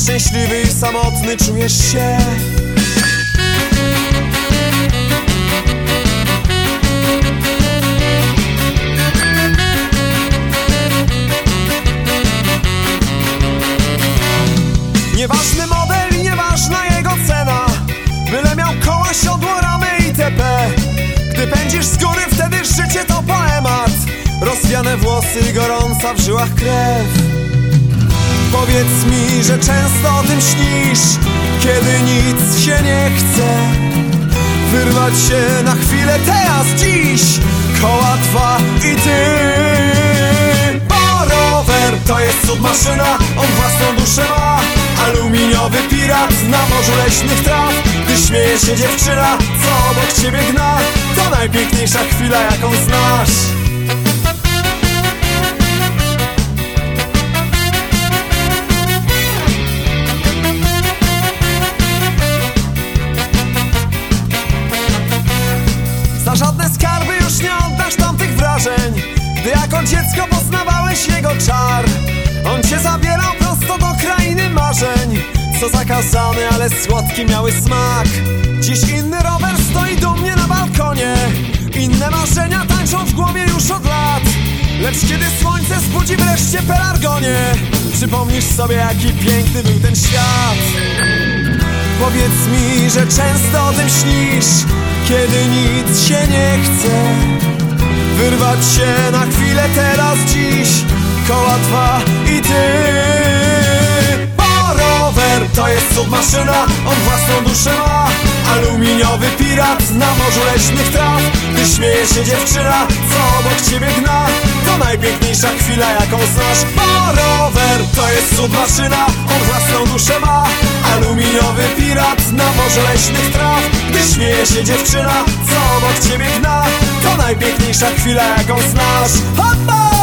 szczęśliwy i samotny czujesz się. Nieważny model i nieważna jego cena, byle miał koła, siodło, ramy itp. Gdy pędzisz z góry, wtedy życie to poemat. Rozwiane włosy i gorąca w żyłach krew. Powiedz mi, że często o tym śnisz, kiedy nic się nie chce. Wyrwać się na chwilę teraz, dziś. Koła dwa i ty. Bo rower to jest cud maszyna, on własną duszę ma. Aluminiowy pirat na morzu leśnych traw. Gdy śmieje się dziewczyna, co obok ciebie gna, to najpiękniejsza chwila, jaką znasz. Za żadne skarby już nie oddasz tamtych wrażeń, gdy jako dziecko poznawałeś jego czar. On cię zabierał prosto do krainy marzeń, co zakazane, ale słodki miały smak. Dziś inny rower stoi dumnie na balkonie, inne marzenia tańczą w głowie już od lat. Lecz kiedy słońce zbudzi wreszcie pelargonie, przypomnisz sobie, jaki piękny był ten świat. Powiedz mi, że często o tym śnisz, kiedy nic się nie chce. Wyrwać się na chwilę teraz, dziś. Koła dwa i ty. Bo rower to jest cud maszyna, on własną duszę ma. Aluminiowy pirat na morzu leśnych traw. Gdy śmieje się dziewczyna, co obok ciebie gna, to najpiękniejsza chwila, jaką znasz. Bo rower to jest cud maszyna, on własną duszę ma. Aluminiowy pirat na morzu leśnych traw. Gdy śmieje się dziewczyna, co obok ciebie gna, to najpiękniejsza chwila, jaką znasz. Hoppa!